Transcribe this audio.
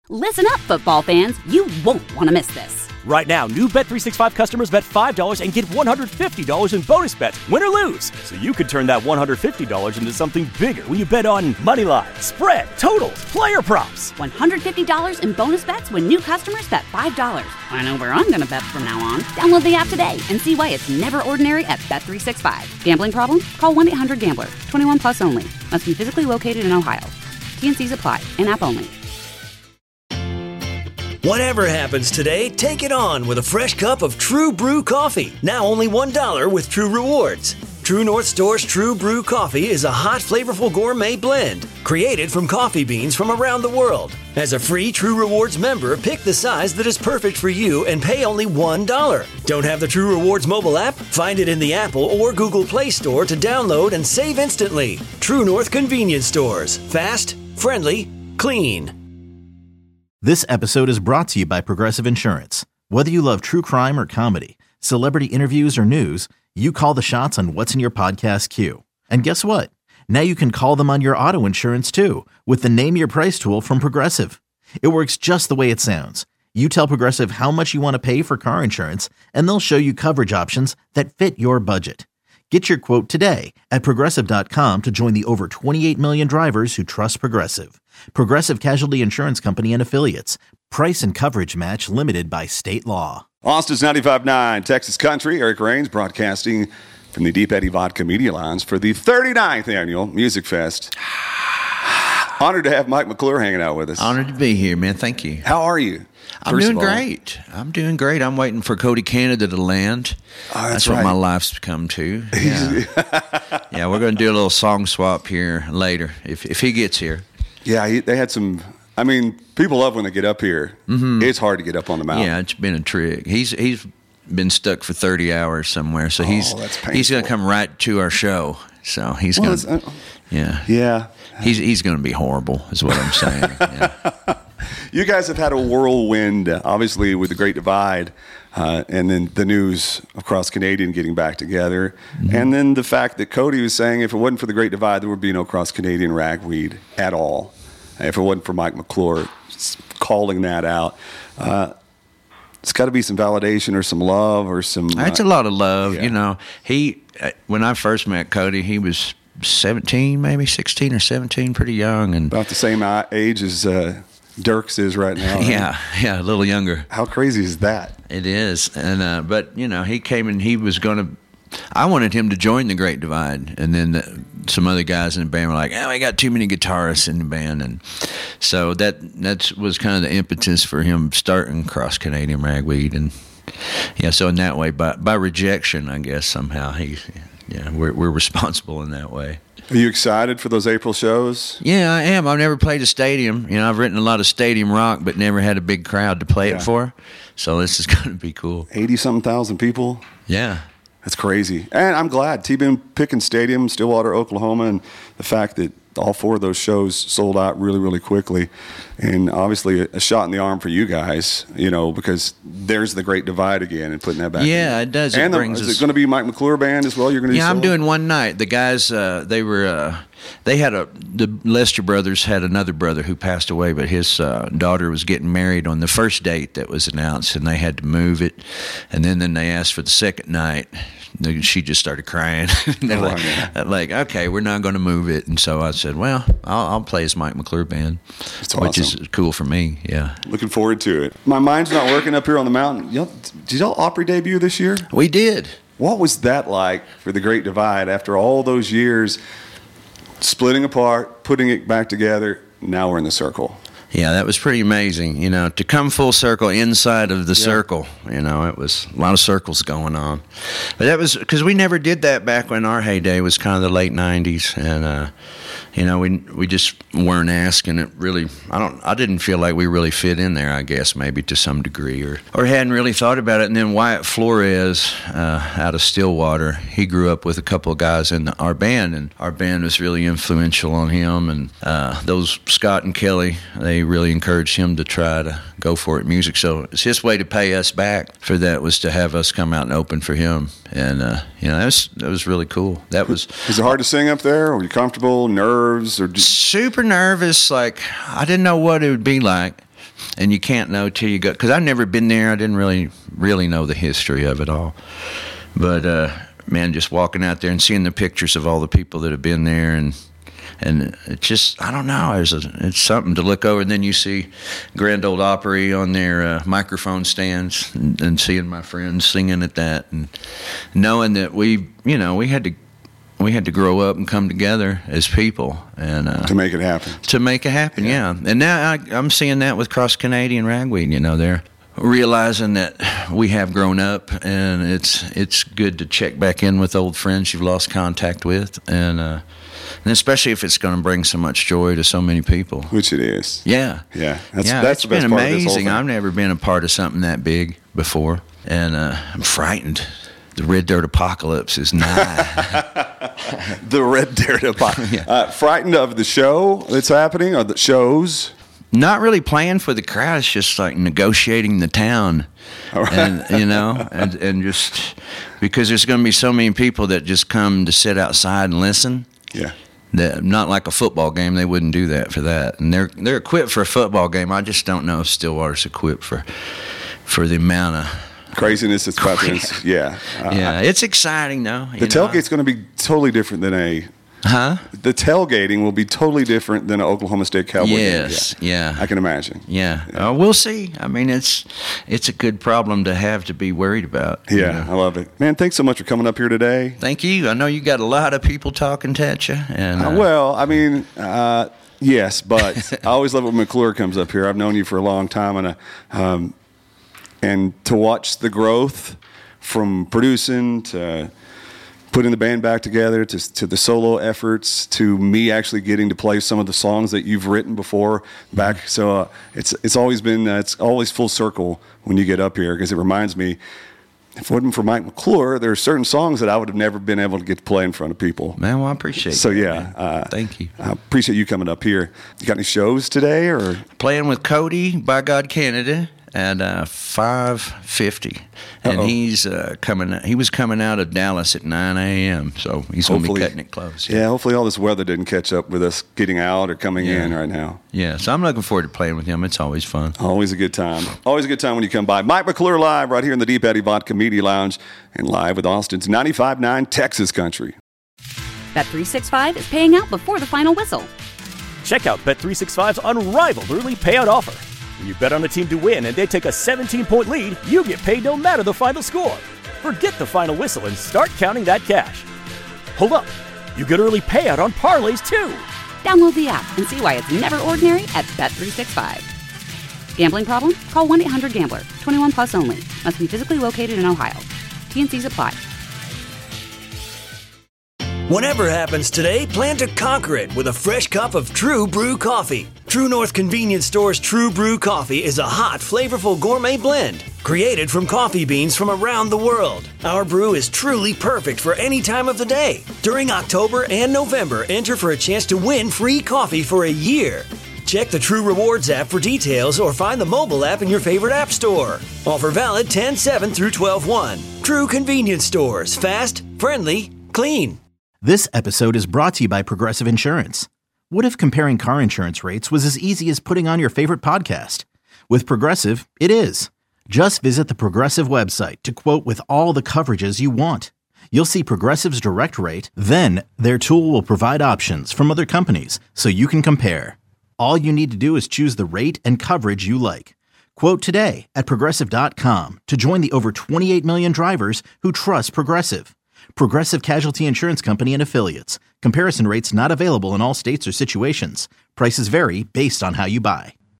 Listen up, football fans. You won't want to miss this. Right now, new Bet365 customers bet $5 and get $150 in bonus bets, win or lose. So you could turn that $150 into something bigger when you bet on money line, spread, totals, player props. $150 in bonus bets when new customers bet $5. I know where I'm going to bet from now on. Download the app today and see why it's never ordinary at Bet365. Gambling problem? Call 1-800-GAMBLER. 21 plus only. Must be physically located in Ohio. T&Cs apply. In-app only. Whatever happens today, take it on with a fresh cup of True Brew coffee. Now only $1 with True Rewards. True North Store's True Brew coffee is a hot, flavorful gourmet blend created from coffee beans from around the world. As a free True Rewards member, pick the size that is perfect for you and pay only $1. Don't have the True Rewards mobile app? Find it in the Apple or Google Play Store to download and save instantly. True North Convenience Stores. Fast, friendly, clean. This episode is brought to you by Progressive Insurance. Whether you love true crime or comedy, celebrity interviews or news, you call the shots on what's in your podcast queue. And guess what? Now you can call them on your auto insurance too with the Name Your Price tool from Progressive. It works just the way it sounds. You tell Progressive how much you want to pay for car insurance, and they'll show you coverage options that fit your budget. Get your quote today at Progressive.com to join the over 28 million drivers who trust Progressive. Progressive Casualty Insurance Company and Affiliates. Price and coverage match limited by state law. Austin's 95.9 Texas Country. Eric Rains broadcasting from the Deep Eddy Vodka Media Lounge for the 39th Annual Music Fest. Honored to have Mike McClure hanging out with us. Honored to be here, man. Thank you. How are you? I'm doing great. I'm doing great. I'm waiting for Cody Canada to land. Oh, that's right. what my life's come to. Yeah, yeah, we're going to do a little song swap here later if he gets here. Yeah, they had some. I mean, people love when they get up here. Mm-hmm. It's hard to get up on the mountain. Yeah, it's been a trick. He's been stuck for 30 hours somewhere, so he's going to come right to our show. So he's going to. Yeah. He's going to be horrible, is what I'm saying. Yeah. You guys have had a whirlwind, obviously, with the Great Divide, and then the news of Cross Canadian getting back together, and then the fact that Cody was saying if it wasn't for the Great Divide, there would be no Cross Canadian ragweed at all. If it wasn't for Mike McClure calling that out. It's got to be some validation or some love or some... It's a lot of love. Yeah. You know, when I first met Cody, he was 17, maybe 16 or 17, pretty young. And about the same age as Dirks is right now. Yeah, a little younger. How crazy is that? It is. And but, you know, he came and he was going to... I wanted him to join the Great Divide, and then some other guys in the band were like, we got too many guitarists in the band. And so that was kind of the impetus for him starting Cross Canadian Ragweed. And, yeah, so in that way, by rejection, I guess, somehow, we're responsible in that way. Are you excited for those April shows? Yeah, I am. I've never played a stadium. You know, I've written a lot of stadium rock, but never had a big crowd to play it for. So this is going to be cool. 80-something thousand people? Yeah. That's crazy. And I'm glad. T-Boone Pickens Stadium, Stillwater, Oklahoma, and the fact that all four of those shows sold out really, really quickly. And obviously a shot in the arm for you guys, you know, because there's the Great Divide again and putting that back. Yeah, it does. And is it going to be Mike McClure Band as well? You're going to do I'm doing one night. The guys, the Lester brothers had another brother who passed away, but his daughter was getting married on the first date that was announced, and they had to move it. And then they asked for the second night. She just started crying. They're like, okay, we're not going to move it. And so I said, well, I'll play as Mike McClure Band, which is cool for me. Yeah, looking forward to it. My mind's not working up here on the mountain. Did y'all Opry debut this year? We did. What was that like for the Great Divide after all those years splitting apart, putting it back together? Now we're in the circle. Yeah, that was pretty amazing, you know, to come full circle inside of the circle. You know, it was a lot of circles going on. But that was because we never did that back when our heyday was kind of the late 90s. And, you know, we just weren't asking it really. I didn't feel like we really fit in there, I guess, maybe to some degree, or hadn't really thought about it. And then Wyatt Flores out of Stillwater, he grew up with a couple of guys in our band, and our band was really influential on him. And those Scott and Kelly, they really encouraged him to try to go for it music. So it's his way to pay us back for that was to have us come out and open for him. And, you know, that was really cool. That was. Was it hard to sing up there? Were you comfortable? Nerves? Or super nervous. Like, I didn't know what it would be like. and you can't know till you go. Because I've never been there. I didn't really know the history of it all. But man, just walking out there and seeing the pictures of all the people that have been there, and it's just, I don't know, it's something to look over. And then you see Grand Ole Opry on their microphone stands, and seeing my friends singing at that, and knowing that we had to grow up and come together as people, and to make it happen. Yeah. And now I'm seeing that with Cross Canadian Ragweed. They're realizing that we have grown up, and it's good to check back in with old friends you've lost contact with, and especially if it's going to bring so much joy to so many people. Which it is. Yeah. That's the best been part of this whole amazing. thing. I've never been a part of something that big before, and I'm frightened. The Red Dirt Apocalypse is nigh. The Red Dirt Apocalypse. Yeah. Frightened of the show that's happening, or the shows? Not really playing for the crowd. It's just like negotiating the town, and and just because there's going to be so many people that just come to sit outside and listen. Yeah. That, not like a football game. They wouldn't do that for that, and they're equipped for a football game. I just don't know if Stillwater's equipped for the amount of craziness that's about to. Yeah. It's exciting though. The tailgate's going to be totally different than the tailgating will be totally different than an Oklahoma State Cowboy game. Yes, yeah. I can imagine. Yeah. We'll see. I mean, it's a good problem to have to be worried about. Yeah, I love it. Man, thanks so much for coming up here today. Thank you. I know you got a lot of people talking at you. And, well, I mean, yes, but I always love it when McClure comes up here. I've known you for a long time, and to watch the growth from producing to putting the band back together, to the solo efforts, to me actually getting to play some of the songs that you've written before back. So it's always been it's always full circle when you get up here, because it reminds me, if it wasn't for Mike McClure, there are certain songs that I would have never been able to get to play in front of people. Man, well, I appreciate it. So yeah, thank you. I appreciate you coming up here. You got any shows today, or playing with Cody by God Canada at 5:50, and he's coming. He was coming out of Dallas at 9 a.m., so he's going to be cutting it close. Yeah, hopefully all this weather didn't catch up with us getting out or coming in right now. Yeah, so I'm looking forward to playing with him. It's always fun. Always a good time. Always a good time when you come by. Mike McClure live right here in the Deep Eddy Vodka Media Lounge, and live with Austin's 95.9 Texas Country. Bet365 is paying out before the final whistle. Check out Bet365's unrivaled early payout offer. When you bet on a team to win and they take a 17-point lead, you get paid no matter the final score. Forget the final whistle and start counting that cash. Hold up. You get early payout on parlays, too. Download the app and see why it's never ordinary at Bet365. Gambling problem? Call 1-800-GAMBLER. 21 plus only. Must be physically located in Ohio. T&Cs apply. Whatever happens today, plan to conquer it with a fresh cup of True Brew coffee. True North Convenience Store's True Brew coffee is a hot, flavorful gourmet blend created from coffee beans from around the world. Our brew is truly perfect for any time of the day. During October and November, enter for a chance to win free coffee for a year. Check the True Rewards app for details, or find the mobile app in your favorite app store. Offer valid 10/7 through 12/1. True Convenience Stores. Fast, friendly, clean. This episode is brought to you by Progressive Insurance. What if comparing car insurance rates was as easy as putting on your favorite podcast? With Progressive, it is. Just visit the Progressive website to quote with all the coverages you want. You'll see Progressive's direct rate, then their tool will provide options from other companies so you can compare. All you need to do is choose the rate and coverage you like. Quote today at Progressive.com to join the over 28 million drivers who trust Progressive. Progressive Casualty Insurance Company and Affiliates. Comparison rates not available in all states or situations. Prices vary based on how you buy.